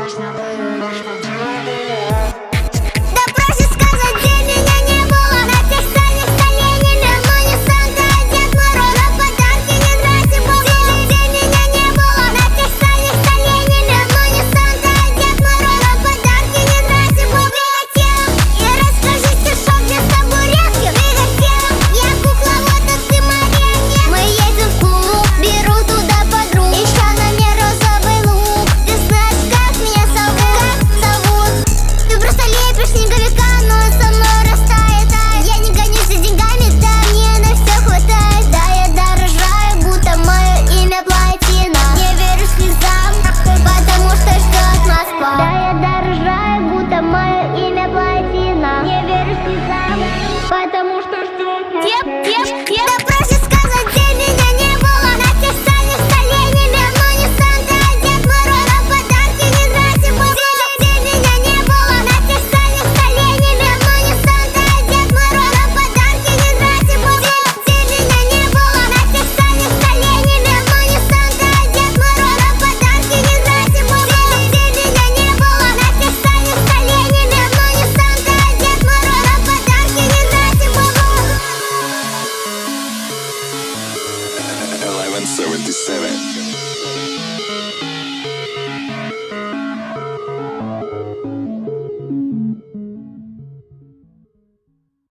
проще сказать, где меня не было. На тех стальных столе не верну ни Санта, а Дед Мороз. На подарки не трати Богу. Где меня не было. На тех стальных столе не верну ни Санта, а Дед Мороз. На подарки не трати Богу. И расскажи стишок без табуретки. Я кукла, вот а ты марионетка. Мы едем в клуб, беру туда подруг. Еще на мне розовый лук. Ты знаешь, как меня зовут? Ты просто лепишь снеговика, но он со мной растает. Я не гонюсь за деньгами, да мне на все хватает. Да, я дорожаю, будто мое имя плотина. Не верю слезам, потому что ждет Москва. Да, я дорожаю, будто мое имя плотина. Не верю слезам, потому что ждет Москва. Да проще сказать, где меня не было. На тех стальных столе не верну ни Санта, а Дед Мороз. На подарки не трати Богу. Где меня не было. На тех стальных столе не верну ни Санта, а Дед Мороз. На подарки не трати Богу. Где меня не было. На тех стальных столе не верну ни Санта, а Дед Мороз. На подарки не трати Богу. Где меня не было. На тех стальных столе не верну ни Санта, а Дед Мороз. На подарки не трати Богу. 1177.